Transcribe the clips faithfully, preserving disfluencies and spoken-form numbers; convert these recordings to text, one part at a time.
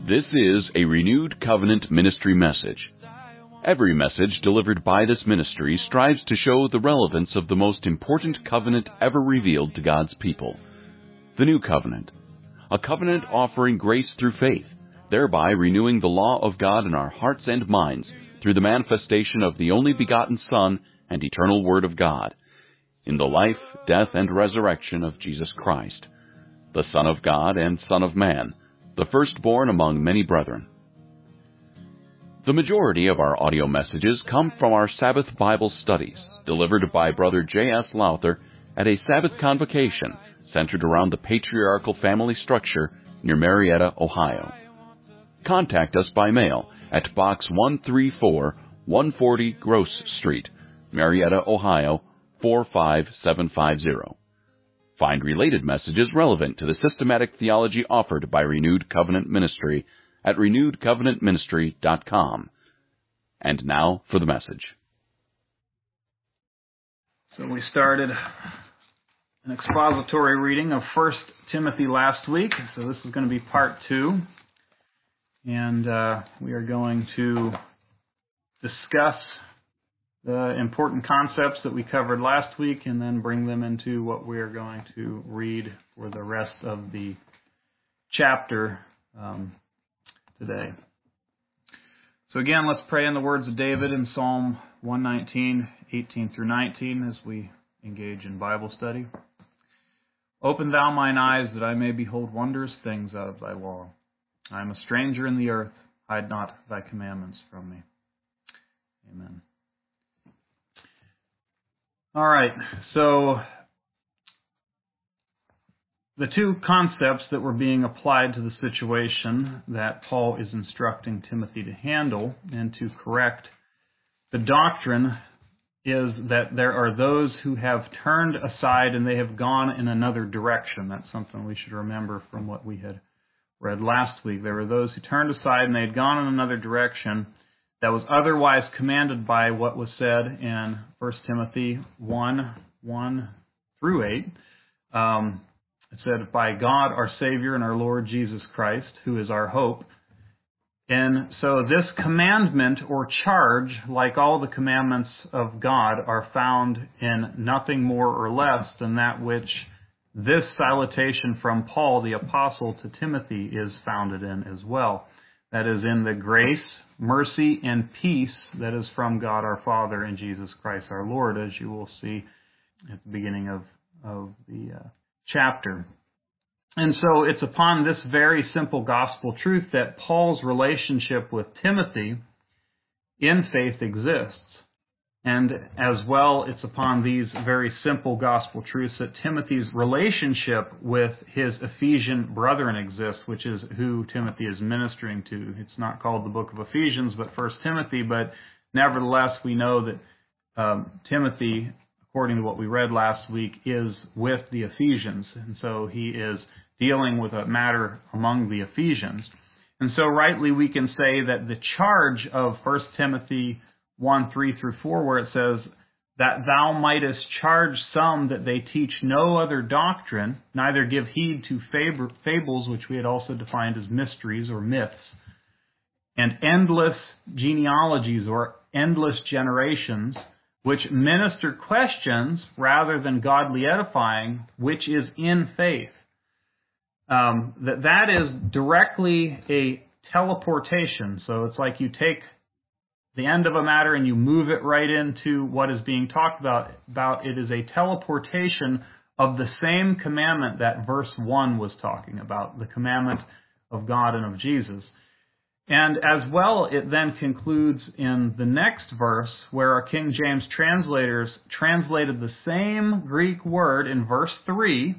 This is a Renewed Covenant Ministry message. Every message delivered by this ministry strives to show the relevance of the most important covenant ever revealed to God's people, the New Covenant, a covenant offering grace through faith, thereby renewing the law of God in our hearts and minds through the manifestation of the only begotten Son and eternal Word of God, in the life, death, and resurrection of Jesus Christ, the Son of God and Son of Man, the firstborn among many brethren. The majority of our audio messages come from our Sabbath Bible studies, delivered by Brother J S Lowther at a Sabbath convocation centered around the patriarchal family structure near Marietta, Ohio. Contact us by mail at Box one three four, one forty Gross Street, Marietta, Ohio, four five seven five zero. Find related messages relevant to the systematic theology offered by Renewed Covenant Ministry at renewed covenant ministry dot com. And now for the message. So we started an expository reading of First Timothy last week, so this is going to be part two. And uh, we are going to discuss the important concepts that we covered last week and then bring them into what we are going to read for the rest of the chapter um, today. So again, let's pray in the words of David in Psalm one nineteen, eighteen through nineteen as we engage in Bible study. Open thou mine eyes that I may behold wondrous things out of thy law. I am a stranger in the earth, hide not thy commandments from me. Amen. All right, so the two concepts that were being applied to the situation that Paul is instructing Timothy to handle and to correct the doctrine is that there are those who have turned aside and they have gone in another direction. That's something we should remember from what we had read last week. There were those who turned aside and they had gone in another direction that was otherwise commanded by what was said in First Timothy one, one through eight. Um, it said, by God our Savior and our Lord Jesus Christ, who is our hope. And so this commandment or charge, like all the commandments of God, are found in nothing more or less than that which this salutation from Paul, the apostle, to Timothy is founded in as well. That is in the grace, mercy, and peace that is from God our Father and Jesus Christ our Lord, as you will see at the beginning of, of the uh, chapter. And so it's upon this very simple gospel truth that Paul's relationship with Timothy in faith exists. And as well, it's upon these very simple gospel truths that Timothy's relationship with his Ephesian brethren exists, which is who Timothy is ministering to. It's not called the book of Ephesians, but First Timothy, but nevertheless, we know that um, Timothy, according to what we read last week, is with the Ephesians. And so he is dealing with a matter among the Ephesians. And so rightly we can say that the charge of First Timothy one, three through four, where it says, that thou mightest charge some that they teach no other doctrine, neither give heed to fab- fables, which we had also defined as mysteries or myths, and endless genealogies or endless generations, which minister questions rather than godly edifying, which is in faith. Um, that that is directly a teleportation. So it's like you take the end of a matter and you move it right into what is being talked about. about. It is a teleportation of the same commandment that verse one was talking about, the commandment of God and of Jesus. And as well, it then concludes in the next verse where our King James translators translated the same Greek word in verse three,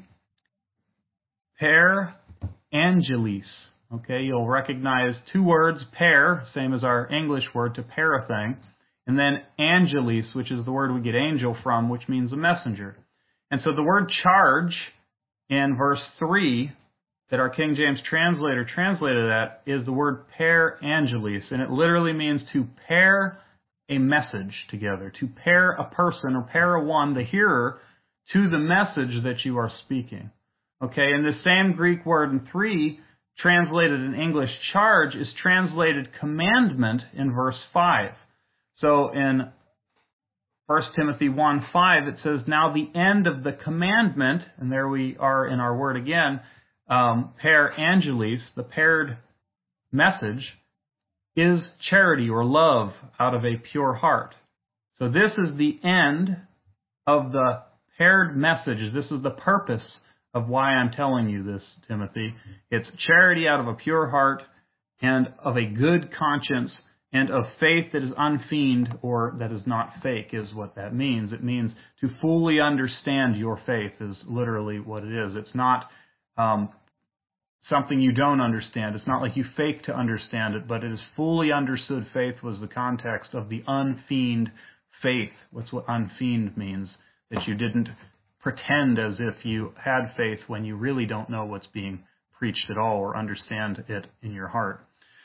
per angelis. Okay, you'll recognize two words, per, same as our English word to pair a thing, and then angelis, which is the word we get angel from, which means a messenger. And so the word charge in verse three that our King James translator translated that is the word per angelis, and it literally means to pair a message together, to pair a person or pair a one, the hearer, to the message that you are speaking. Okay, and the same Greek word in three translated in English charge is translated commandment in verse five. So in First Timothy one five, it says, now the end of the commandment, and there we are in our word again, um, per angelis, the paired message, is charity or love out of a pure heart. So this is the end of the paired message. This is the purpose of why I'm telling you this, Timothy. It's charity out of a pure heart and of a good conscience and of faith that is unfeigned or that is not fake is what that means. It means to fully understand your faith is literally what it is. It's not um, something you don't understand. It's not like you fake to understand it, but it is fully understood faith was the context of the unfeigned faith. What's what unfeigned means? That you didn't pretend as if you had faith when you really don't know what's being preached at all or understand it in your heart.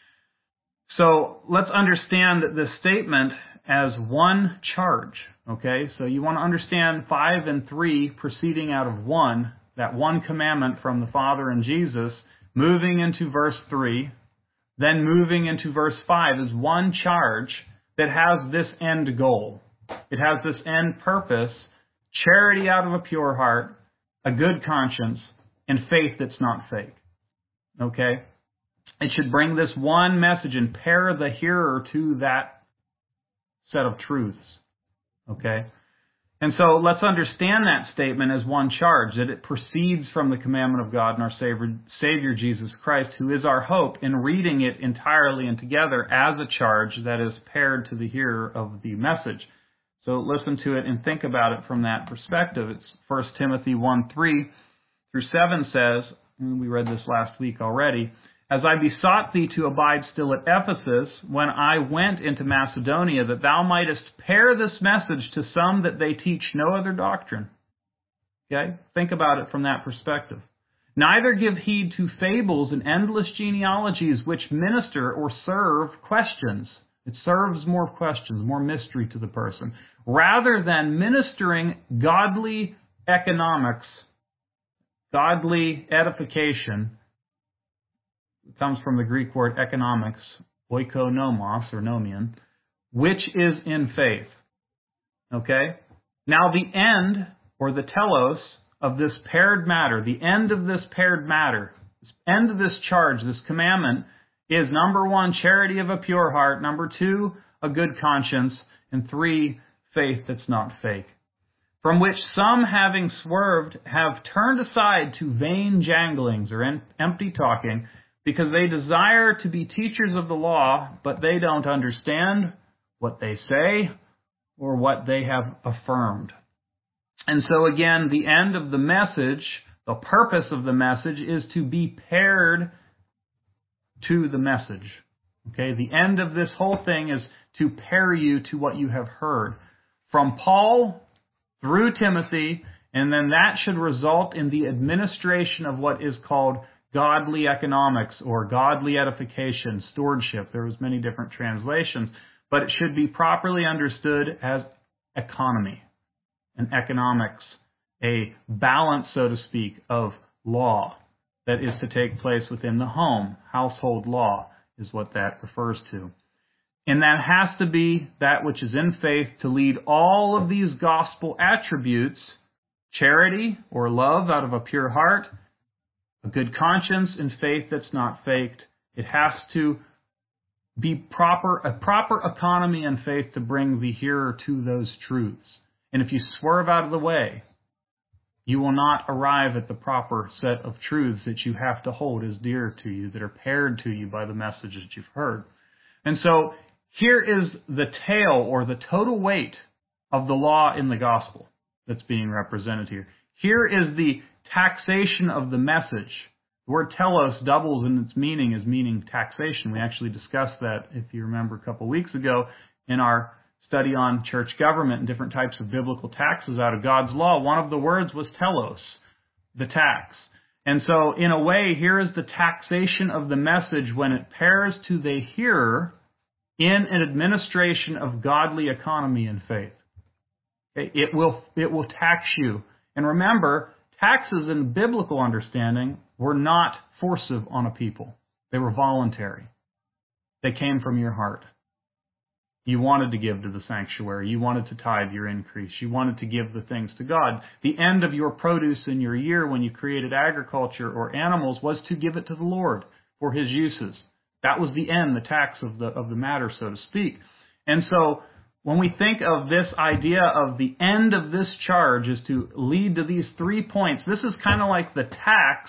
So let's understand this statement as one charge, okay? So you want to understand five and three proceeding out of one, that one commandment from the Father and Jesus, moving into verse three, then moving into verse five is one charge that has this end goal. It has this end purpose, charity out of a pure heart, a good conscience, and faith that's not fake. Okay? It should bring this one message and pair the hearer to that set of truths. Okay? And so let's understand that statement as one charge, that it proceeds from the commandment of God and our Savior, Savior Jesus Christ, who is our hope, in reading it entirely and together as a charge that is paired to the hearer of the message. So listen to it and think about it from that perspective. It's First Timothy one three through seven says, and we read this last week already, as I besought thee to abide still at Ephesus, when I went into Macedonia, that thou mightest pair this message to some that they teach no other doctrine. Okay? Think about it from that perspective. Neither give heed to fables and endless genealogies which minister or serve questions. It serves more questions, more mystery to the person, rather than ministering godly economics, godly edification. It comes from the Greek word economics, oikonomos or nomian, which is in faith. Okay? Now the end, or the telos, of this paired matter, the end of this paired matter, the end of this charge, this commandment, is number one, charity of a pure heart, number two, a good conscience, and three, faith that's not fake. From which some, having swerved, have turned aside to vain janglings or empty talking, because they desire to be teachers of the law, but they don't understand what they say or what they have affirmed. And so again, the end of the message, the purpose of the message, is to be paired to the message. Okay, the end of this whole thing is to pair you to what you have heard from Paul through Timothy, and then that should result in the administration of what is called godly economics or godly edification, stewardship. There's many different translations, but it should be properly understood as economy and economics, a balance, so to speak, of law that is to take place within the home. Household law is what that refers to. And that has to be that which is in faith to lead all of these gospel attributes, charity or love out of a pure heart, a good conscience, and faith that's not faked. It has to be proper, a proper economy and faith to bring the hearer to those truths. And if you swerve out of the way, you will not arrive at the proper set of truths that you have to hold as dear to you, that are paired to you by the message that you've heard. And so here is the tale or the total weight of the law in the gospel that's being represented here. Here is the taxation of the message. The word telos doubles in its meaning as meaning taxation. We actually discussed that, if you remember, a couple weeks ago in our study on church government and different types of biblical taxes out of God's law. One of the words was telos, the tax. And so, in a way, here is the taxation of the message when it pairs to the hearer in an administration of godly economy and faith. It will, it will tax you. And remember, taxes in biblical understanding were not forcive on a people. They were voluntary. They came from your heart. You wanted to give to the sanctuary. You wanted to tithe your increase. You wanted to give the things to God. The end of your produce in your year when you created agriculture or animals was to give it to the Lord for His uses. That was the end, the tax of the of the matter, so to speak. And so when we think of this idea of the end of this charge is to lead to these three points, this is kind of like the tax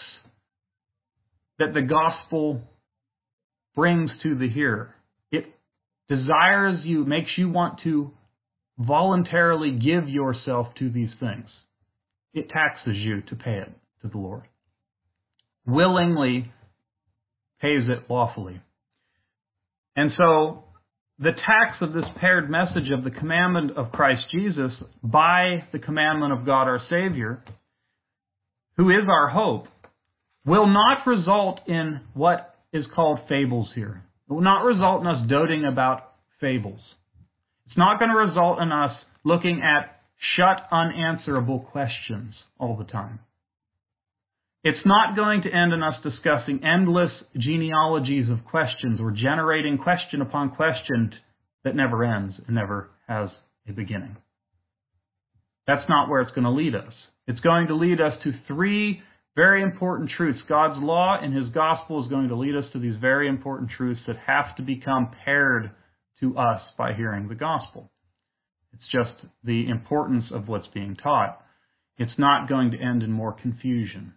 that the gospel brings to the hearer. It desires you, makes you want to voluntarily give yourself to these things. It taxes you to pay it to the Lord. Willingly pays it lawfully. And so the tax of this paired message of the commandment of Christ Jesus by the commandment of God our Savior, who is our hope, will not result in what is called fables here. It will not result in us doting about fables. It's not going to result in us looking at shut, unanswerable questions all the time. It's not going to end in us discussing endless genealogies of questions or generating question upon question that never ends and never has a beginning. That's not where it's going to lead us. It's going to lead us to three very important truths. God's law and His gospel is going to lead us to these very important truths that have to become paired to us by hearing the gospel. It's just the importance of what's being taught. It's not going to end in more confusion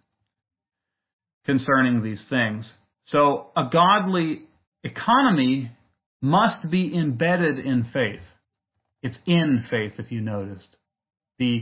concerning these things. So a godly economy must be embedded in faith. It's in faith, if you noticed. The,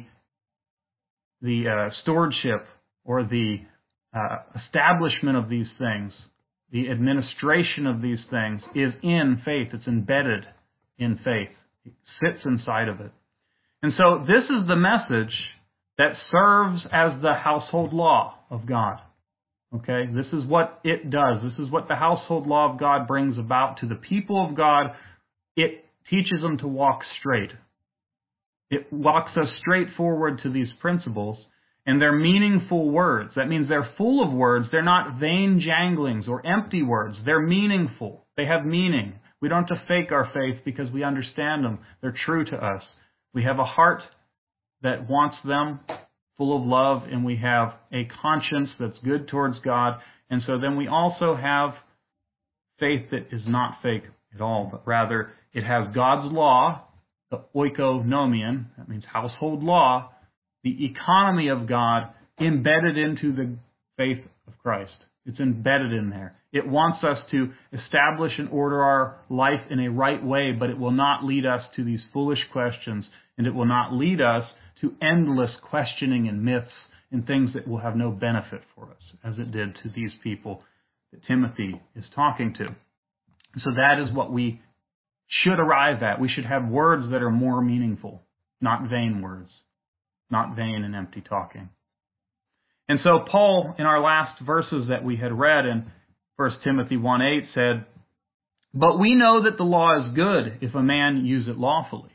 the uh, stewardship or the uh, establishment of these things, the administration of these things is in faith. It's embedded in faith. It sits inside of it. And so this is the message that serves as the household law of God. Okay, this is what it does. This is what the household law of God brings about to the people of God. It teaches them to walk straight. It walks us straight forward to these principles, and they're meaningful words. That means they're full of words. They're not vain janglings or empty words. They're meaningful. They have meaning. We don't have to fake our faith because we understand them. They're true to us. We have a heart that wants them, full of love, and we have a conscience that's good towards God. And so then we also have faith that is not fake at all, but rather it has God's law, the oikonomion, that means household law, the economy of God embedded into the faith of Christ. It's embedded in there. It wants us to establish and order our life in a right way, but it will not lead us to these foolish questions, and it will not lead us to endless questioning and myths and things that will have no benefit for us, as it did to these people that Timothy is talking to. So that is what we should arrive at. We should have words that are more meaningful, not vain words, not vain and empty talking. And so Paul, in our last verses that we had read in First Timothy one eight, said, "But we know that the law is good if a man use it lawfully."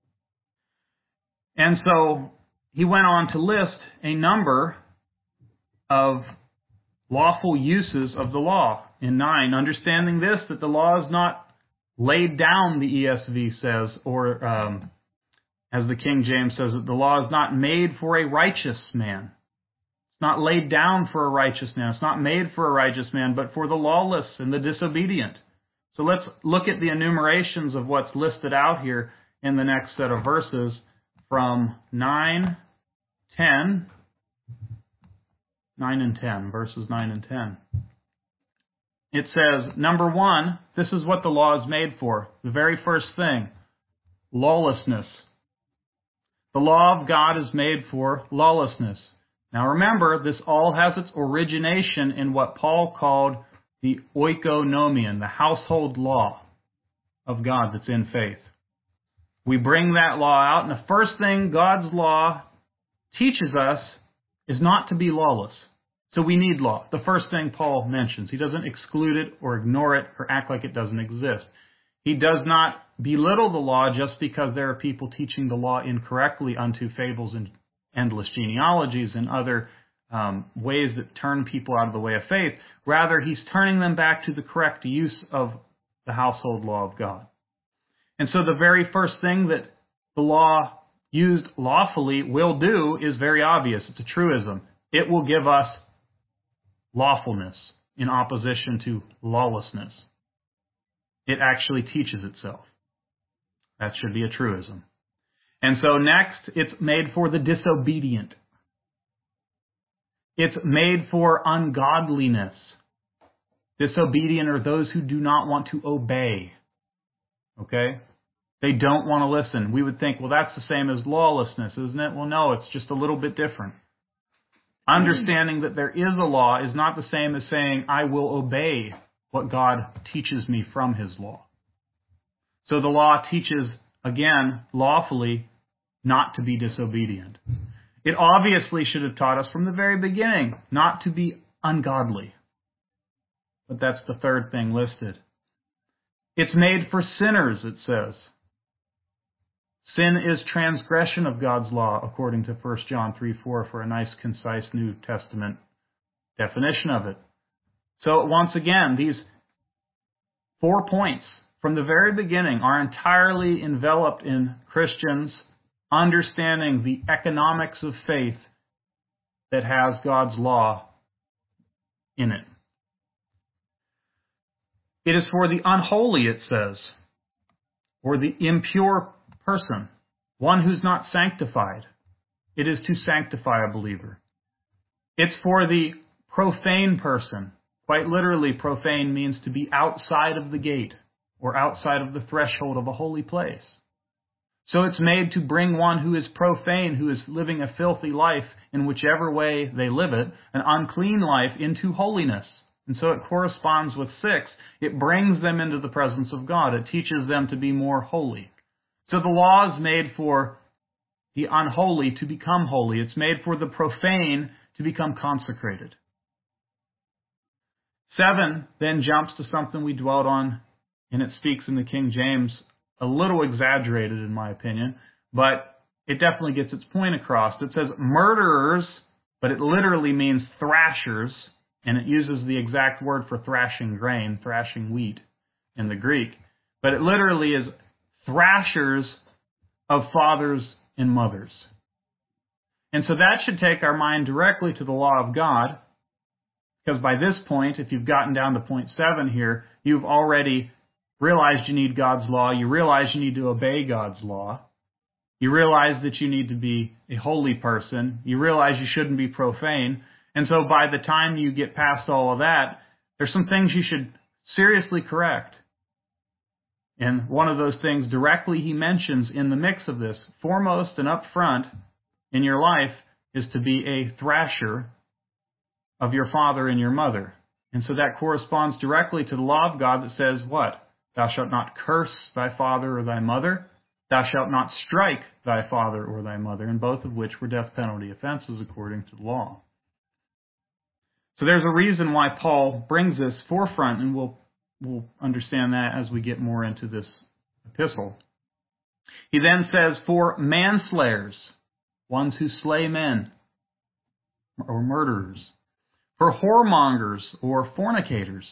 And so he went on to list a number of lawful uses of the law in nine, understanding this, that the law is not laid down, the E S V says, or um, as the King James says it, the law is not made for a righteous man. It's not laid down for a righteous man. It's not made for a righteous man, but for the lawless and the disobedient. So let's look at the enumerations of what's listed out here in the next set of verses from nine, ten, nine and ten, verses nine and ten. It says, number one, this is what the law is made for. The very first thing, lawlessness. The law of God is made for lawlessness. Now remember, this all has its origination in what Paul called the oikonomion, the household law of God that's in faith. We bring that law out, and the first thing God's law teaches us is not to be lawless. So we need law. The first thing Paul mentions. He doesn't exclude it or ignore it or act like it doesn't exist. He does not belittle the law just because there are people teaching the law incorrectly unto fables and endless genealogies and other um, ways that turn people out of the way of faith. Rather, he's turning them back to the correct use of the household law of God. And so the very first thing that the law used lawfully will do is very obvious. It's a truism. It will give us lawfulness in opposition to lawlessness. It actually teaches itself. That should be a truism. And so next, it's made for the disobedient. It's made for ungodliness. Disobedient are those who do not want to obey. Okay? They don't want to listen. We would think, well, that's the same as lawlessness, isn't it? Well, no, it's just a little bit different. Understanding that there is a law is not the same as saying, I will obey what God teaches me from His law. So the law teaches, again, lawfully, not to be disobedient. It obviously should have taught us from the very beginning not to be ungodly. But that's the third thing listed. It's made for sinners, it says. Sin is transgression of God's law, according to First John three four, for a nice, concise New Testament definition of it. So once again, these four points from the very beginning are entirely enveloped in Christians understanding the economics of faith that has God's law in it. It is for the unholy, it says, or the impure person, one who's not sanctified. It is to sanctify a believer. It's for the profane person. Quite literally, profane means to be outside of the gate or outside of the threshold of a holy place. So it's made to bring one who is profane, who is living a filthy life in whichever way they live it, an unclean life, into holiness. And so it corresponds with six. It brings them into the presence of God. It teaches them to be more holy. So the law is made for the unholy to become holy. It's made for the profane to become consecrated. Seven then jumps to something we dwelt on, and it speaks in the King James, a little exaggerated in my opinion, but it definitely gets its point across. It says murderers, but it literally means thrashers, and it uses the exact word for thrashing grain, thrashing wheat in the Greek. But it literally is thrashers of fathers and mothers. And so that should take our mind directly to the law of God, because by this point, if you've gotten down to point seven here, you've already realized you need God's law. You realize you need to obey God's law. You realize that you need to be a holy person. You realize you shouldn't be profane. And so by the time you get past all of that, there's some things you should seriously correct. And one of those things directly he mentions in the mix of this, foremost and up front in your life, is to be a thrasher of your father and your mother. And so that corresponds directly to the law of God that says what? Thou shalt not curse thy father or thy mother. Thou shalt not strike thy father or thy mother, and both of which were death penalty offenses according to the law. So there's a reason why Paul brings this forefront, and we'll, we'll understand that as we get more into this epistle. He then says, for manslayers, ones who slay men, or murderers. For whoremongers or fornicators.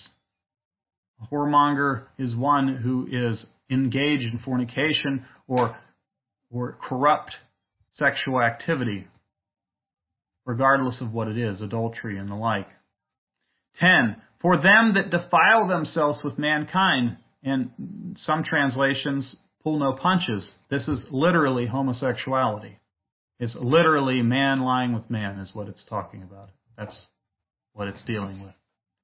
A whoremonger is one who is engaged in fornication or, or corrupt sexual activity, regardless of what it is, adultery and the like. Ten, for them that defile themselves with mankind, and some translations pull no punches. This is literally homosexuality. It's literally man lying with man is what it's talking about. That's what it's dealing with.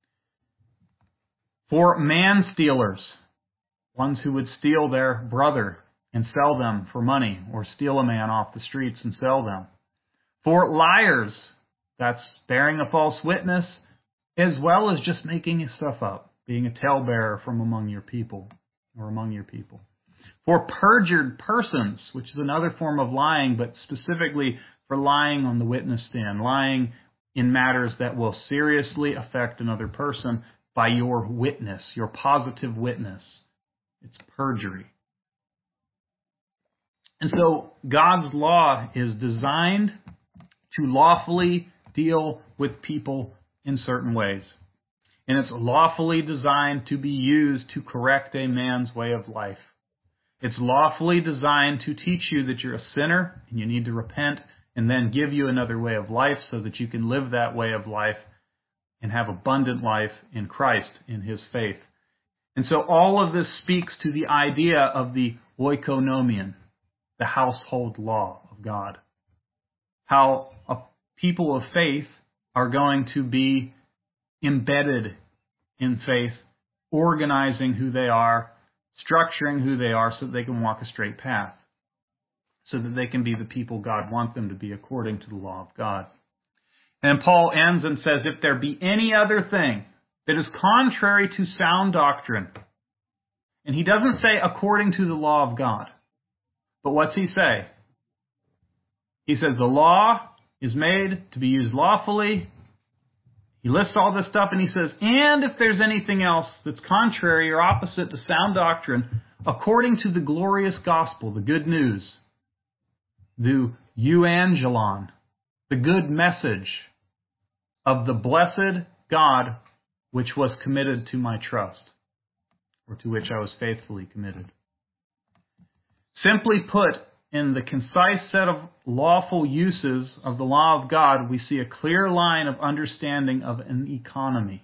For man-stealers, ones who would steal their brother and sell them for money, or steal a man off the streets and sell them. For liars, that's bearing a false witness, as well as just making stuff up, being a talebearer from among your people, or among your people. For perjured persons, which is another form of lying, but specifically for lying on the witness stand, lying in matters that will seriously affect another person by your witness, your positive witness. It's perjury. And so God's law is designed to lawfully deal with people in certain ways. And it's lawfully designed to be used to correct a man's way of life. It's lawfully designed to teach you that you're a sinner and you need to repent, and then give you another way of life so that you can live that way of life and have abundant life in Christ, in His faith. And so all of this speaks to the idea of the oikonomion, the household law of God. How a people of faith are going to be embedded in faith, organizing who they are, structuring who they are so that they can walk a straight path, so that they can be the people God wants them to be according to the law of God. And Paul ends and says, if there be any other thing that is contrary to sound doctrine, and he doesn't say according to the law of God, but what's he say? He says the law is made to be used lawfully. He lists all this stuff and he says, and if there's anything else that's contrary or opposite to sound doctrine, according to the glorious gospel, the good news, the euangelon, the good message of the blessed God, which was committed to my trust, or to which I was faithfully committed. Simply put, in the concise set of lawful uses of the law of God, we see a clear line of understanding of an economy.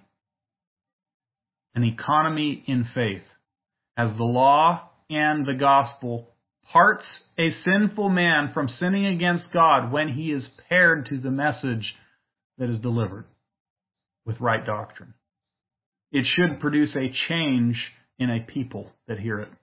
An economy in faith. As the law and the gospel parts a sinful man from sinning against God when he is paired to the message that is delivered with right doctrine. It should produce a change in a people that hear it.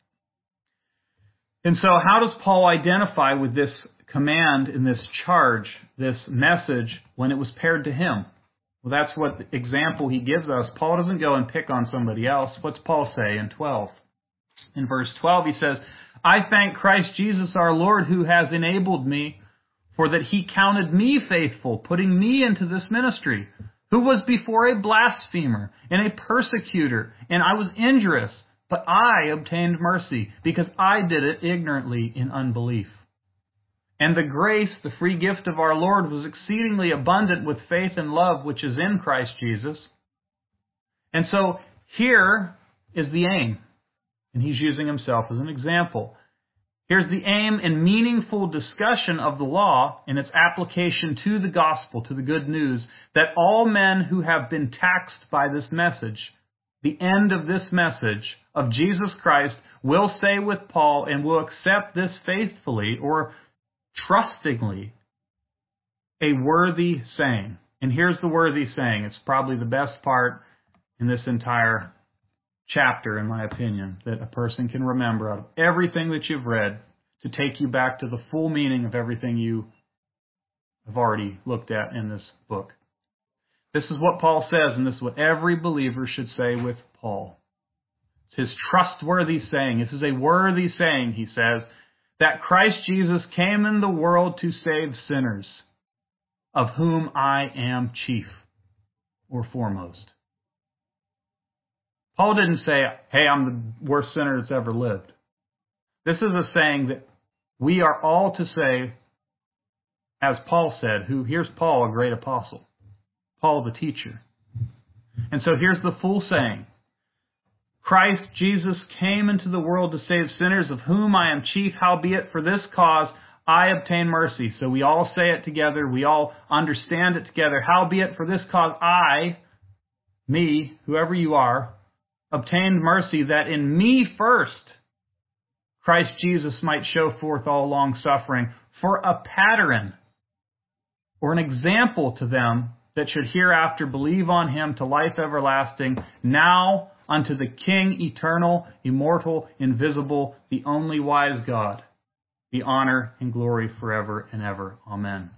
And so how does Paul identify with this command and this charge, this message, when it was paired to him? Well, that's what example he gives us. Paul doesn't go and pick on somebody else. What's Paul say in twelve? In verse twelve he says, I thank Christ Jesus our Lord, who has enabled me, for that he counted me faithful, putting me into this ministry, who was before a blasphemer and a persecutor, and I was injurious. But I obtained mercy, because I did it ignorantly in unbelief. And the grace, the free gift of our Lord, was exceedingly abundant with faith and love, which is in Christ Jesus. And so here is the aim. And he's using himself as an example. Here's the aim and meaningful discussion of the law and its application to the gospel, to the good news, that all men who have been taxed by this message, the end of this message of Jesus Christ, will say with Paul and will accept this faithfully or trustingly, a worthy saying. And here's the worthy saying. It's probably the best part in this entire chapter, in my opinion, that a person can remember out of everything that you've read to take you back to the full meaning of everything you have already looked at in this book. This is what Paul says, and this is what every believer should say with Paul. It's his trustworthy saying. This is a worthy saying, he says, that Christ Jesus came in the world to save sinners, of whom I am chief or foremost. Paul didn't say, hey, I'm the worst sinner that's ever lived. This is a saying that we are all to say, as Paul said, who here's Paul, a great apostle. Paul the teacher. And so here's the full saying. Christ Jesus came into the world to save sinners, of whom I am chief, howbeit for this cause I obtain mercy. So we all say it together, we all understand it together. Howbeit for this cause I, me, whoever you are, obtained mercy, that in me first Christ Jesus might show forth all long suffering, for a pattern or an example to them that should hereafter believe on him to life everlasting, now unto the King, eternal, immortal, invisible, the only wise God, be honor and glory forever and ever. Amen.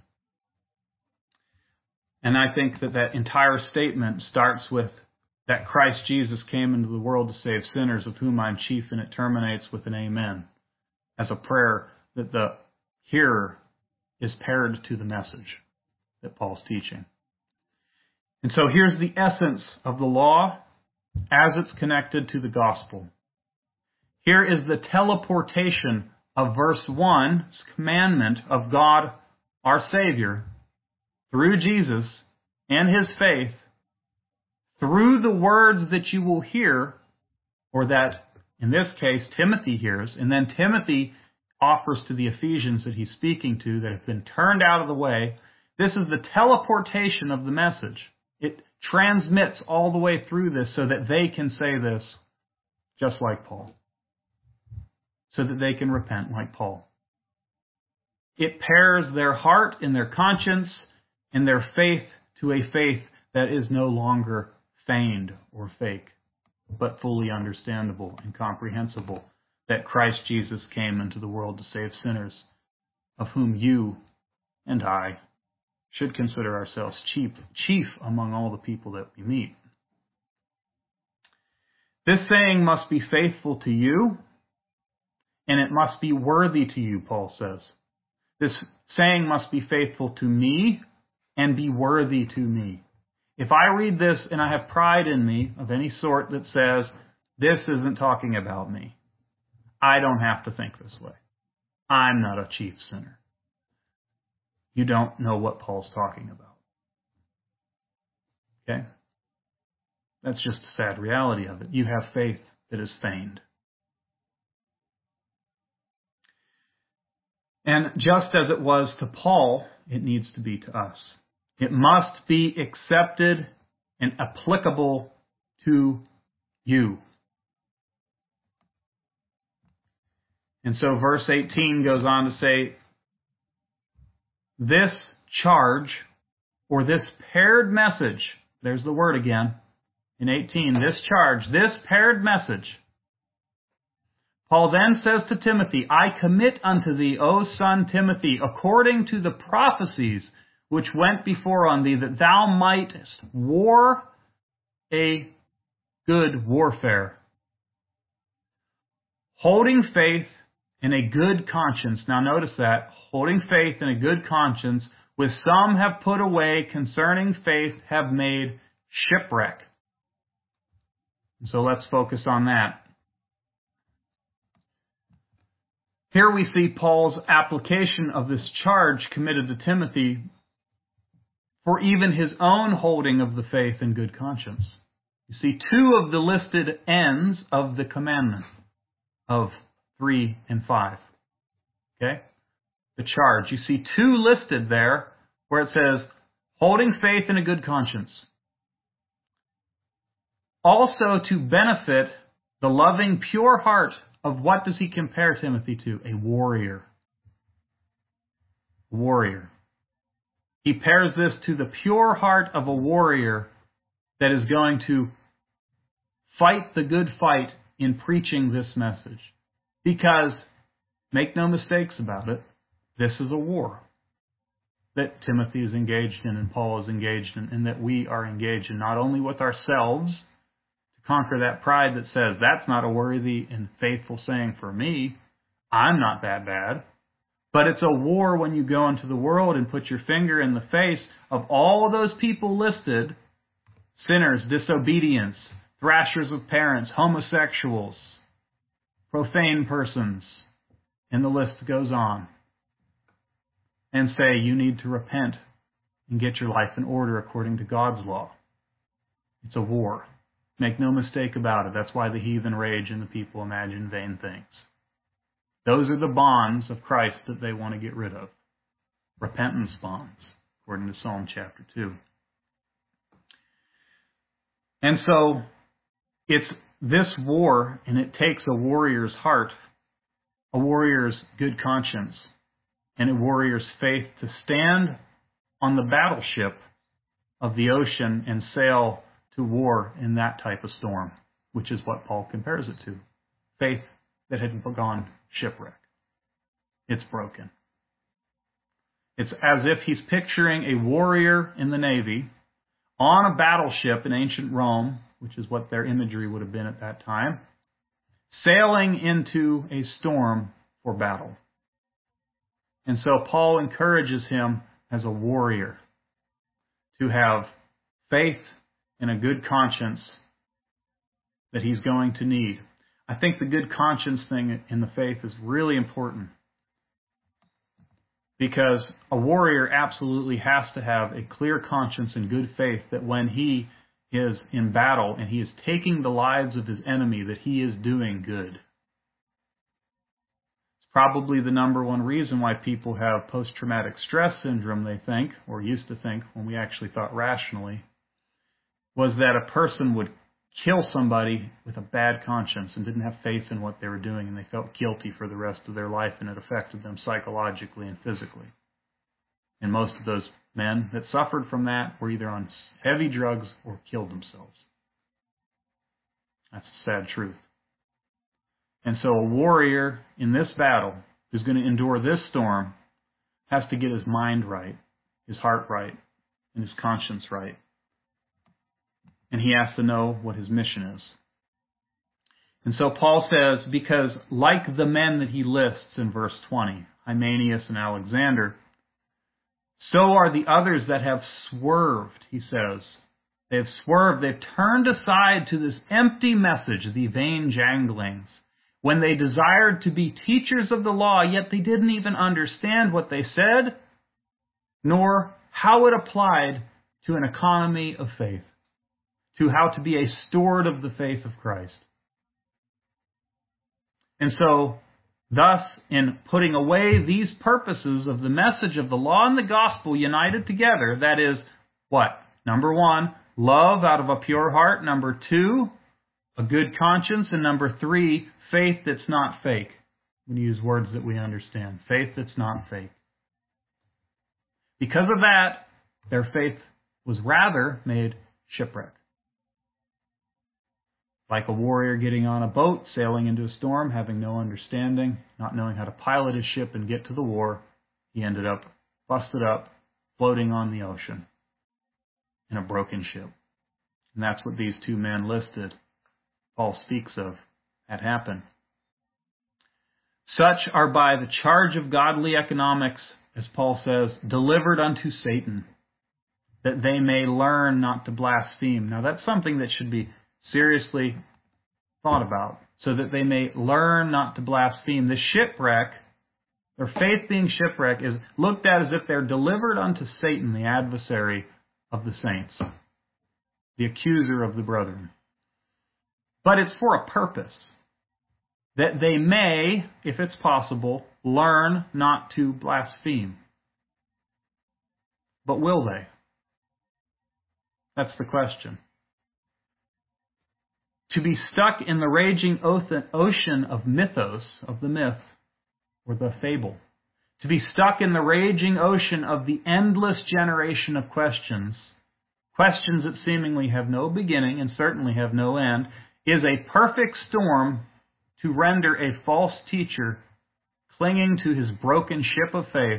And I think that that entire statement starts with that Christ Jesus came into the world to save sinners, of whom I am chief, and it terminates with an amen, as a prayer that the hearer is paired to the message that Paul's teaching. And so here's the essence of the law as it's connected to the gospel. Here is the teleportation of verse one's commandment of God, our Savior, through Jesus, and his faith through the words that you will hear, or that, in this case, Timothy hears, and then Timothy offers to the Ephesians that he's speaking to that have been turned out of the way. This is the teleportation of the message. It transmits all the way through this so that they can say this just like Paul, so that they can repent like Paul. It pairs their heart and their conscience and their faith to a faith that is no longer feigned or fake, but fully understandable and comprehensible, that Christ Jesus came into the world to save sinners, of whom you and I should consider ourselves chief, chief among all the people that we meet. This saying must be faithful to you, and it must be worthy to you, Paul says. This saying must be faithful to me and be worthy to me. If I read this and I have pride in me of any sort that says, this isn't talking about me, I don't have to think this way. I'm not a chief sinner. You don't know what Paul's talking about. Okay? That's just a sad reality of it. You have faith that is feigned. And just as it was to Paul, it needs to be to us. It must be accepted and applicable to you. And so verse eighteen goes on to say, this charge, or this paired message, there's the word again, in eighteen, this charge, this paired message. Paul then says to Timothy, I commit unto thee, O son Timothy, according to the prophecies which went before on thee, that thou mightest war a good warfare, holding faith in a good conscience. Now notice that, holding faith in a good conscience, with some have put away concerning faith, have made shipwreck. So let's focus on that. Here we see Paul's application of this charge committed to Timothy for even his own holding of the faith in good conscience. You see two of the listed ends of the commandment of three and five. Okay? The charge. You see two listed there where it says, holding faith in a good conscience. Also to benefit the loving, pure heart of what does he compare Timothy to? A warrior. Warrior. He pairs this to the pure heart of a warrior that is going to fight the good fight in preaching this message. Because, make no mistakes about it, this is a war that Timothy is engaged in and Paul is engaged in, and that we are engaged in, not only with ourselves, to conquer that pride that says, that's not a worthy and faithful saying for me, I'm not that bad. But it's a war when you go into the world and put your finger in the face of all of those people listed, sinners, disobedience, thrashers of parents, homosexuals, profane persons, and the list goes on, and say you need to repent and get your life in order according to God's law. It's a war. Make no mistake about it. That's why the heathen rage and the people imagine vain things. Those are the bonds of Christ that they want to get rid of. Repentance bonds, according to Psalm chapter two. And so, it's this war, and it takes a warrior's heart, a warrior's good conscience, and a warrior's faith to stand on the battleship of the ocean and sail to war in that type of storm, which is what Paul compares it to. Faith that had gone shipwreck. It's broken. It's as if he's picturing a warrior in the Navy on a battleship in ancient Rome, which is what their imagery would have been at that time, sailing into a storm for battle. And so Paul encourages him as a warrior to have faith and a good conscience that he's going to need. I think the good conscience thing in the faith is really important, Because a warrior absolutely has to have a clear conscience and good faith that when he is in battle and he is taking the lives of his enemy, that he is doing good. It's probably the number one reason why people have post-traumatic stress syndrome, they think, or used to think when we actually thought rationally, was that a person would kill somebody with a bad conscience and didn't have faith in what they were doing, and they felt guilty for the rest of their life, and it affected them psychologically and physically. And most of those men that suffered from that were either on heavy drugs or killed themselves. That's a sad truth. And so a warrior in this battle who's going to endure this storm has to get his mind right, his heart right, and his conscience right. And he has to know what his mission is. And so Paul says, because like the men that he lists in verse twenty, Hymenaeus and Alexander, so are the others that have swerved, he says. They've swerved, they've turned aside to this empty message, the vain janglings, when they desired to be teachers of the law, yet they didn't even understand what they said, nor how it applied to an economy of faith, to how to be a steward of the faith of Christ. And so, thus, in putting away these purposes of the message of the law and the gospel united together, that is, what? Number one, love out of a pure heart. Number two, a good conscience. And number three, faith that's not fake. I'm going to use words that we understand. Faith that's not fake. Because of that, their faith was rather made shipwreck. Like a warrior getting on a boat, sailing into a storm, having no understanding, not knowing how to pilot his ship and get to the war, he ended up busted up, floating on the ocean in a broken ship. And that's what these two men listed, Paul speaks of, had happened. Such are by the charge of godly economics, as Paul says, delivered unto Satan, that they may learn not to blaspheme. Now that's something that should be seriously thought about, so that they may learn not to blaspheme. The shipwreck, their faith being shipwreck, is looked at as if they're delivered unto Satan, the adversary of the saints, the accuser of the brethren. But it's for a purpose, that they may, if it's possible, learn not to blaspheme. But will they? That's the question. To be stuck in the raging ocean of mythos, of the myth, or the fable. To be stuck in the raging ocean of the endless generation of questions, questions that seemingly have no beginning and certainly have no end, is a perfect storm to render a false teacher clinging to his broken ship of faith.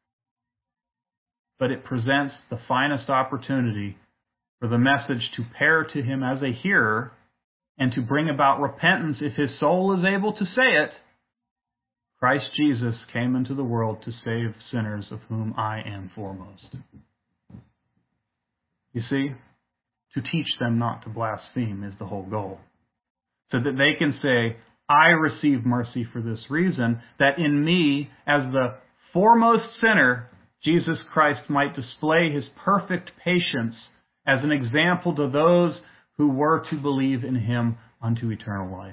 But it presents the finest opportunity for the message to pair to him as a hearer and to bring about repentance if his soul is able to say it. Christ Jesus came into the world to save sinners, of whom I am foremost. You see, to teach them not to blaspheme is the whole goal. So that they can say, I receive mercy for this reason, that in me, as the foremost sinner, Jesus Christ might display his perfect patience as an example to those who were to believe in him unto eternal life.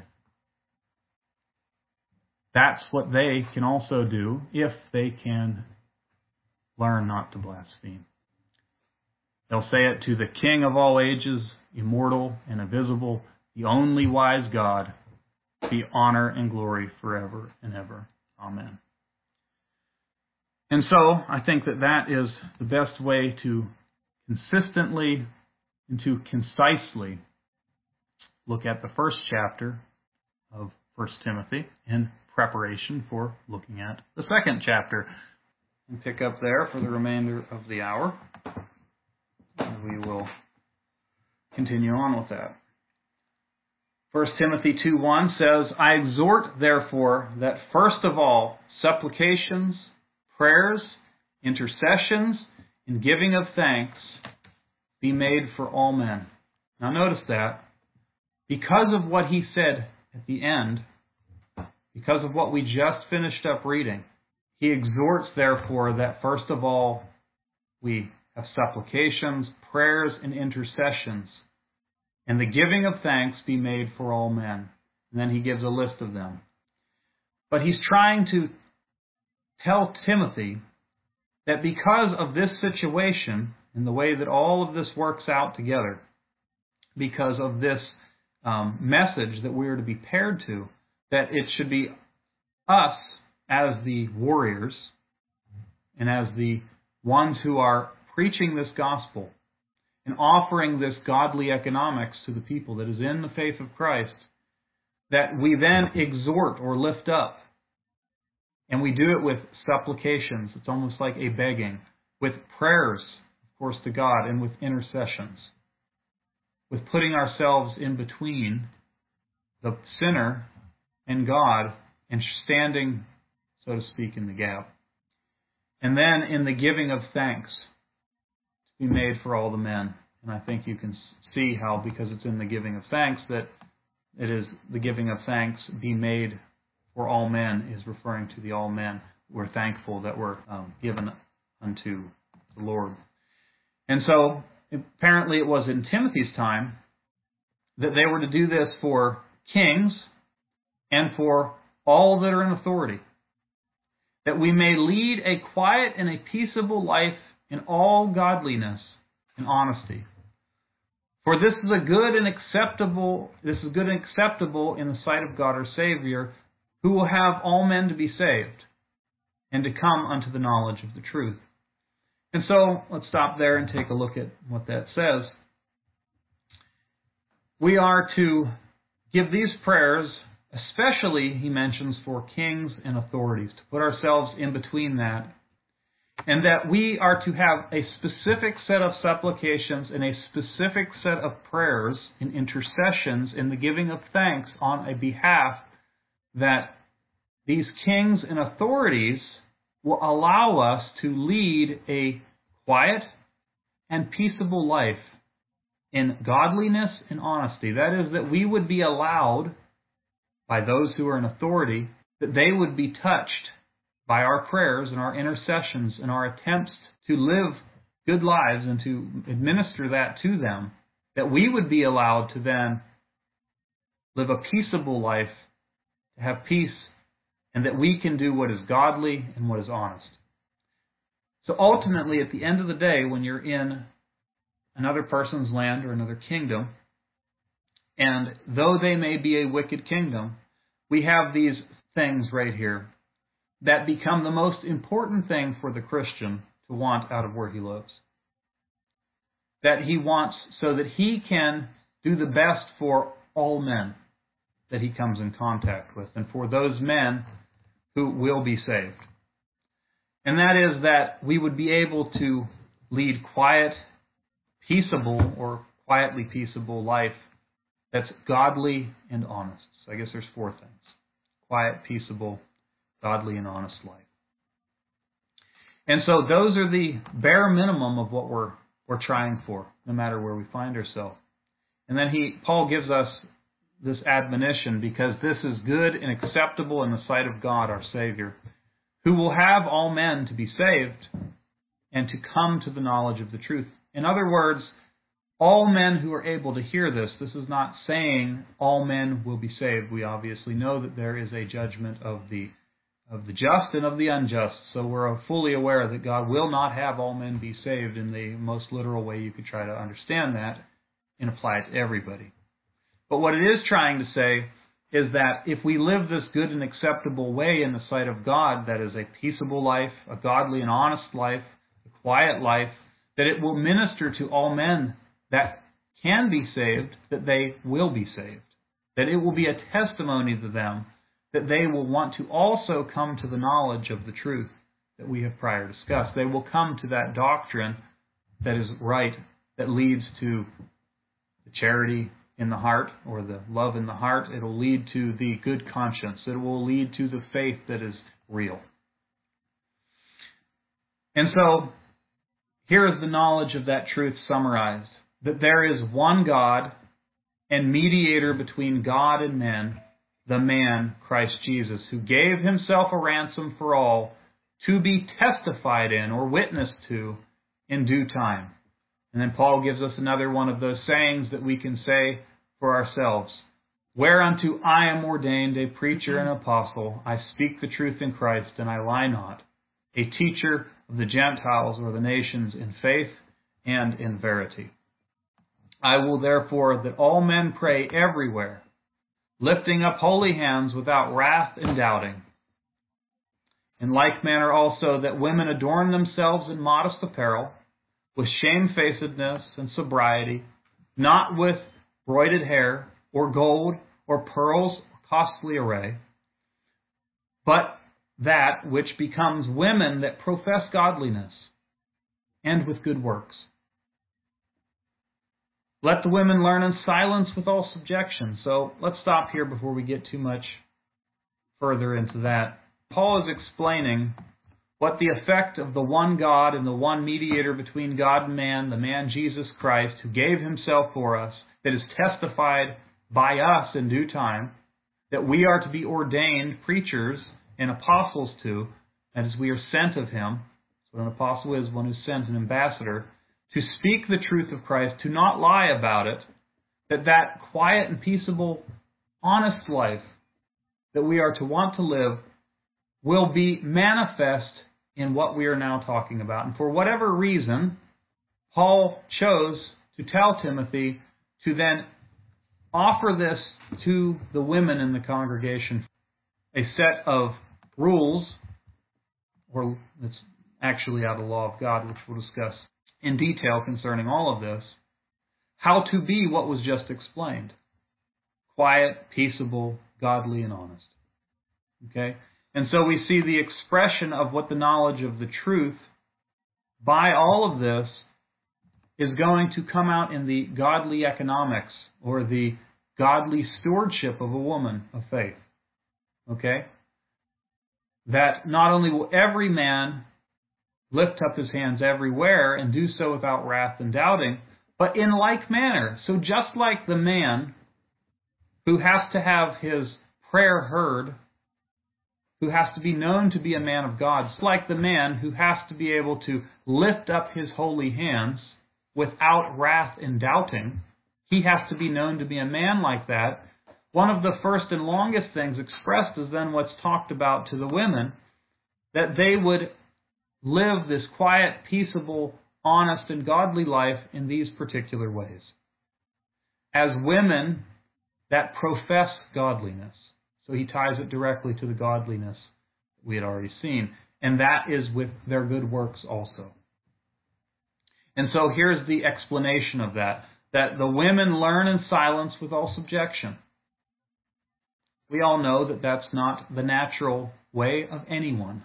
That's what they can also do if they can learn not to blaspheme. They'll say it to the King of all ages, immortal and invisible, the only wise God, be honor and glory forever and ever. Amen. And so I think that that is the best way to consistently and to concisely look at the first chapter of First Timothy in preparation for looking at the second chapter. And pick up there for the remainder of the hour. And we will continue on with that. First Timothy two one says, I exhort, therefore, that first of all, supplications, prayers, intercessions, and giving of thanks be made for all men. Now notice that, because of what he said at the end, because of what we just finished up reading, he exhorts, therefore, that first of all, we have supplications, prayers, and intercessions, and the giving of thanks be made for all men. And then he gives a list of them. But he's trying to tell Timothy that because of this situation and the way that all of this works out together, because of this um, message that we are to be paired to, that it should be us as the warriors and as the ones who are preaching this gospel and offering this godly economics to the people that is in the faith of Christ, that we then exhort or lift up. And we do it with supplications. It's almost like a begging. With prayers, of course, to God, and with intercessions. With putting ourselves in between the sinner and God and standing, so to speak, in the gap. And then in the giving of thanks to be made for all the men. And I think you can see how, because it's in the giving of thanks, that it is the giving of thanks be made for all men is referring to the all men. We're thankful that we're um, given unto the Lord. And so, apparently it was in Timothy's time that they were to do this for kings and for all that are in authority, that we may lead a quiet and a peaceable life in all godliness and honesty. For this is a good and acceptable, this is good and acceptable in the sight of God our Savior, who will have all men to be saved and to come unto the knowledge of the truth. And so, let's stop there and take a look at what that says. We are to give these prayers, especially, he mentions, for kings and authorities, to put ourselves in between that, and that we are to have a specific set of supplications and a specific set of prayers and intercessions in the giving of thanks on a behalf that these kings and authorities will allow us to lead a quiet and peaceable life in godliness and honesty. That is, that we would be allowed by those who are in authority, that they would be touched by our prayers and our intercessions and our attempts to live good lives and to administer that to them, that we would be allowed to then live a peaceable life, to have peace, and that we can do what is godly and what is honest. So ultimately, at the end of the day, when you're in another person's land or another kingdom, and though they may be a wicked kingdom, we have these things right here that become the most important thing for the Christian to want out of where he lives. That he wants so that he can do the best for all men that he comes in contact with, and for those men who will be saved. And that is that we would be able to lead quiet, peaceable, or quietly peaceable life that's godly and honest. So I guess there's four things. Quiet, peaceable, godly, and honest life. And so those are the bare minimum of what we're we're trying for, no matter where we find ourselves. And then he Paul gives us this admonition, because this is good and acceptable in the sight of God our Savior, who will have all men to be saved and to come to the knowledge of the truth. In other words, all men who are able to hear this, this is not saying all men will be saved. We obviously know that there is a judgment of the of the just and of the unjust. So we're fully aware that God will not have all men be saved in the most literal way you could try to understand that and apply it to everybody. But what it is trying to say is that if we live this good and acceptable way in the sight of God, that is a peaceable life, a godly and honest life, a quiet life, that it will minister to all men that can be saved, that they will be saved. That it will be a testimony to them, that they will want to also come to the knowledge of the truth that we have prior discussed. They will come to that doctrine that is right, that leads to the charity in the heart, or the love in the heart. It will lead to the good conscience. It will lead to the faith that is real. And so, here is the knowledge of that truth summarized. That there is one God and mediator between God and men, the man, Christ Jesus, who gave himself a ransom for all, to be testified in or witnessed to in due time. And then Paul gives us another one of those sayings that we can say for ourselves. Whereunto I am ordained a preacher and apostle, I speak the truth in Christ, and I lie not, a teacher of the Gentiles or the nations in faith and in verity. I will therefore that all men pray everywhere, lifting up holy hands without wrath and doubting. In like manner also that women adorn themselves in modest apparel, with shamefacedness and sobriety, not with broided hair, or gold, or pearls, or costly array, but that which becomes women that profess godliness, and with good works. Let the women learn in silence with all subjection. So let's stop here before we get too much further into that. Paul is explaining what the effect of the one God and the one mediator between God and man, the man Jesus Christ, who gave himself for us, that is testified by us in due time, that we are to be ordained preachers and apostles to, that is, we are sent of him. So an apostle is one who sends an ambassador to speak the truth of Christ, to not lie about it, that that quiet and peaceable, honest life that we are to want to live will be manifest in what we are now talking about. And for whatever reason, Paul chose to tell Timothy to then offer this to the women in the congregation, a set of rules, or it's actually out of the law of God, which we'll discuss in detail concerning all of this, how to be what was just explained. Quiet, peaceable, godly, and honest. Okay? And so we see the expression of what the knowledge of the truth by all of this is going to come out in the godly economics or the godly stewardship of a woman of faith. Okay? That not only will every man lift up his hands everywhere and do so without wrath and doubting, but in like manner. So just like the man who has to have his prayer heard, who has to be known to be a man of God, just like the man who has to be able to lift up his holy hands without wrath and doubting, he has to be known to be a man like that. One of the first and longest things expressed is then what's talked about to the women, that they would live this quiet, peaceable, honest, and godly life in these particular ways. As women that profess godliness. So he ties it directly to the godliness we had already seen. And that is with their good works also. And so here's the explanation of that. That the women learn in silence with all subjection. We all know that that's not the natural way of anyone.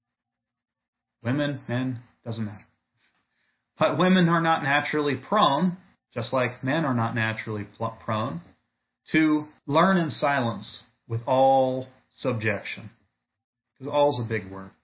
Women, men, doesn't matter. But women are not naturally prone, just like men are not naturally prone, to learn in silence with all subjection. Because all is a big word.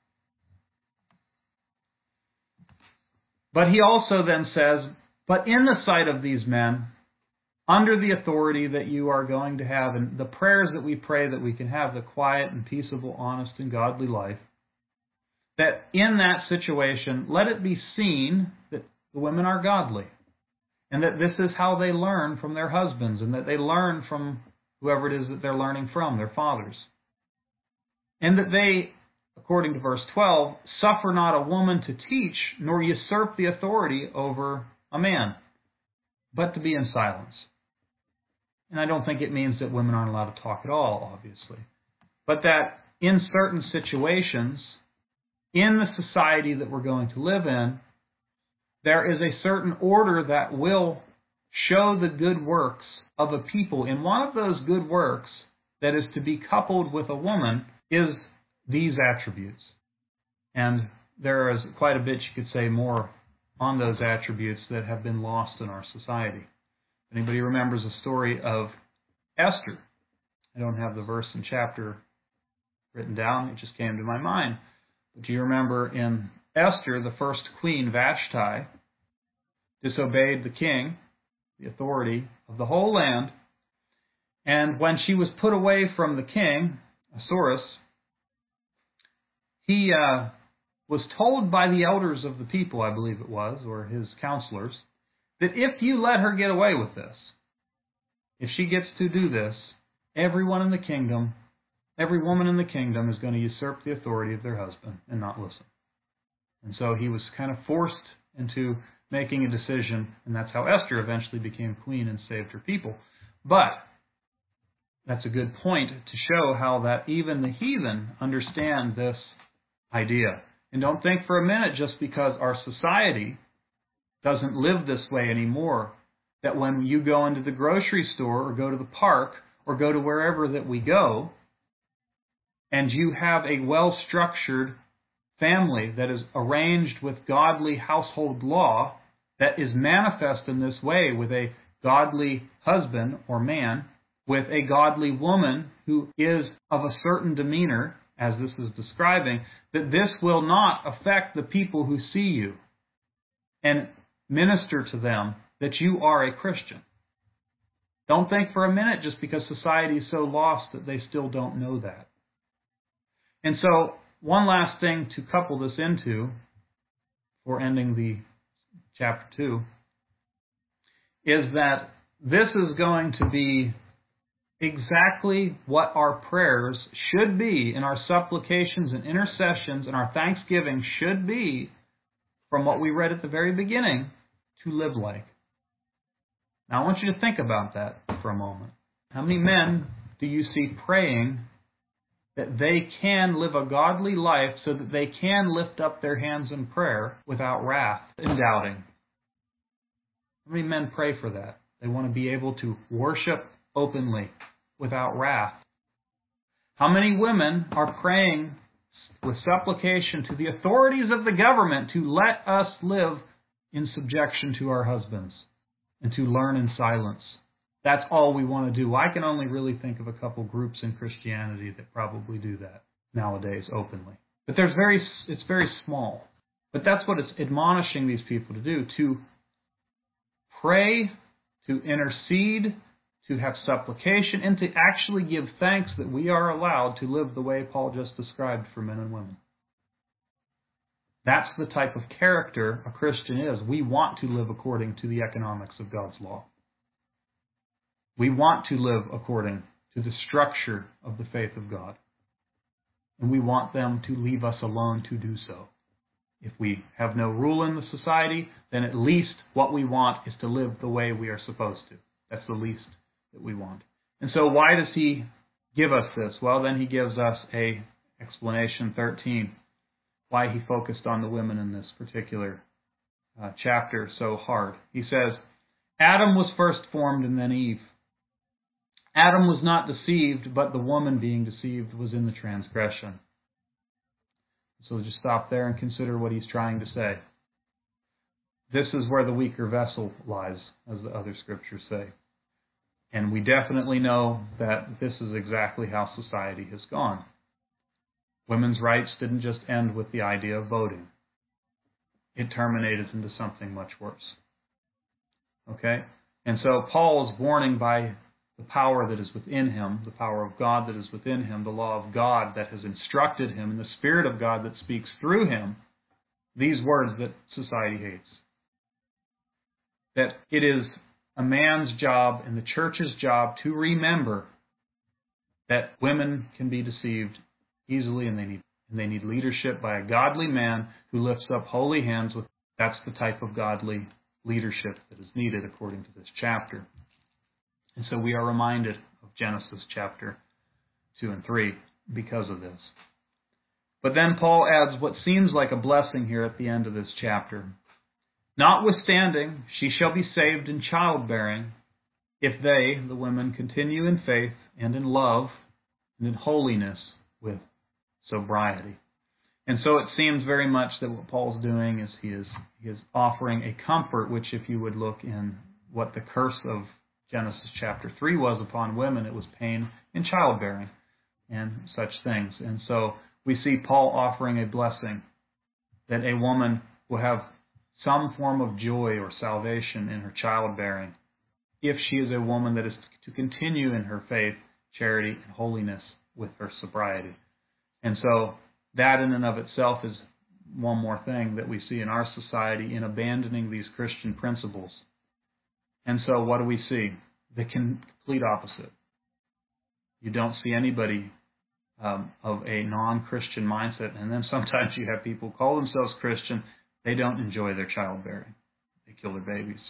But he also then says, but in the sight of these men, under the authority that you are going to have, and the prayers that we pray that we can have, the quiet and peaceable, honest and godly life, that in that situation, let it be seen that the women are godly. And that this is how they learn from their husbands, and that they learn from whoever it is that they're learning from, their fathers. And that they, according to verse twelve, suffer not a woman to teach, nor usurp the authority over a man, but to be in silence. And I don't think it means that women aren't allowed to talk at all, obviously. But that in certain situations, in the society that we're going to live in, there is a certain order that will show the good works of a people. And one of those good works that is to be coupled with a woman is these attributes. And there is quite a bit you could say more on those attributes that have been lost in our society. If anybody remembers the story of Esther, I don't have the verse and chapter written down, it just came to my mind. But do you remember in Esther, the first queen, Vashti, disobeyed the king, the authority of the whole land, and when she was put away from the king, Ahasuerus, he uh, was told by the elders of the people, I believe it was, or his counselors, that if you let her get away with this, if she gets to do this, everyone in the kingdom, every woman in the kingdom is going to usurp the authority of their husband and not listen. And so he was kind of forced into making a decision, and that's how Esther eventually became queen and saved her people. But that's a good point to show how that even the heathen understand this idea. And don't think for a minute, just because our society doesn't live this way anymore, that when you go into the grocery store or go to the park or go to wherever that we go, and you have a well-structured family that is arranged with godly household law that is manifest in this way with a godly husband or man, with a godly woman who is of a certain demeanor, as this is describing, that this will not affect the people who see you and minister to them that you are a Christian. Don't think for a minute just because society is so lost that they still don't know that. And so, one last thing to couple this into, for ending the chapter two, is that this is going to be exactly what our prayers should be, and our supplications and intercessions and our thanksgiving should be, from what we read at the very beginning, to live like. Now I want you to think about that for a moment. How many men do you see praying that they can live a godly life so that they can lift up their hands in prayer without wrath and doubting? How many men pray for that? They want to be able to worship openly without wrath. How many women are praying with supplication to the authorities of the government to let us live in subjection to our husbands and to learn in silence? That's all we want to do. I can only really think of a couple groups in Christianity that probably do that nowadays openly. But there's very, it's very small. But that's what it's admonishing these people to do, to pray, to intercede, to have supplication, and to actually give thanks that we are allowed to live the way Paul just described for men and women. That's the type of character a Christian is. We want to live according to the economics of God's law. We want to live according to the structure of the faith of God. And we want them to leave us alone to do so. If we have no rule in the society, then at least what we want is to live the way we are supposed to. That's the least that we want. And so why does he give us this? Well, then he gives us a explanation, thirteen, why he focused on the women in this particular uh, chapter so hard. He says, Adam was first formed and then Eve. Adam was not deceived, but the woman being deceived was in the transgression. So just stop there and consider what he's trying to say. This is where the weaker vessel lies, as the other scriptures say. And we definitely know that this is exactly how society has gone. Women's rights didn't just end with the idea of voting. It terminated into something much worse. Okay? And so Paul is warning by the power that is within him, the power of God that is within him, the law of God that has instructed him, and the Spirit of God that speaks through him, these words that society hates. That it is a man's job and the church's job to remember that women can be deceived easily, and they need and they need leadership by a godly man who lifts up holy hands. With that's the type of godly leadership that is needed according to this chapter. And so we are reminded of Genesis chapter two and three because of this. But then Paul adds what seems like a blessing here at the end of this chapter. Notwithstanding, she shall be saved in childbearing if they, the women, continue in faith and in love and in holiness with sobriety. And so it seems very much that what Paul's doing is he is he is offering a comfort, which if you would look in what the curse of Genesis chapter three was upon women, it was pain in childbearing and such things. And so we see Paul offering a blessing that a woman will have some form of joy or salvation in her childbearing if she is a woman that is to continue in her faith, charity, and holiness with her sobriety. And so that in and of itself is one more thing that we see in our society in abandoning these Christian principles. And so what do we see? The complete opposite. You don't see anybody um, of a non-Christian mindset. And then sometimes you have people call themselves Christian. They don't enjoy their childbearing. They kill their babies.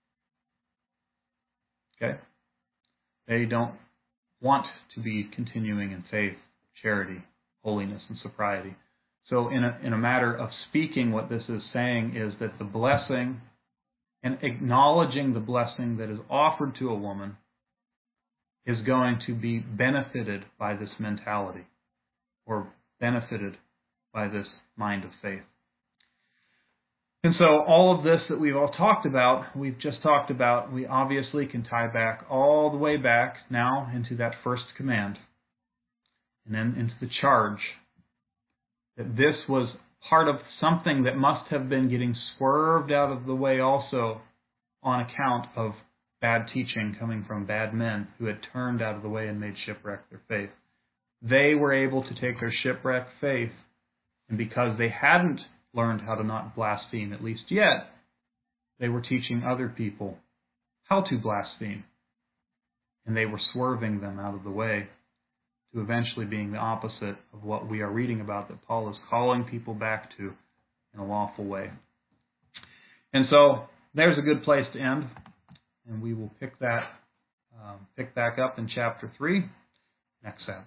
Okay? They don't want to be continuing in faith, charity, holiness, and sobriety. So in a, in a matter of speaking, what this is saying is that the blessing and acknowledging the blessing that is offered to a woman is going to be benefited by this mentality or benefited by this mind of faith. And so all of this that we've all talked about, we've just talked about, we obviously can tie back all the way back now into that first command and then into the charge that this was part of something that must have been getting swerved out of the way also on account of bad teaching coming from bad men who had turned out of the way and made shipwreck their faith. They were able to take their shipwrecked faith, and because they hadn't learned how to not blaspheme, at least yet, they were teaching other people how to blaspheme. And they were swerving them out of the way to eventually being the opposite of what we are reading about that Paul is calling people back to in a lawful way. And so there's a good place to end, and we will pick that um, pick back up in chapter three next Sabbath.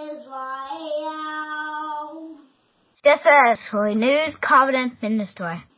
This is Holy News Covenant Ministry.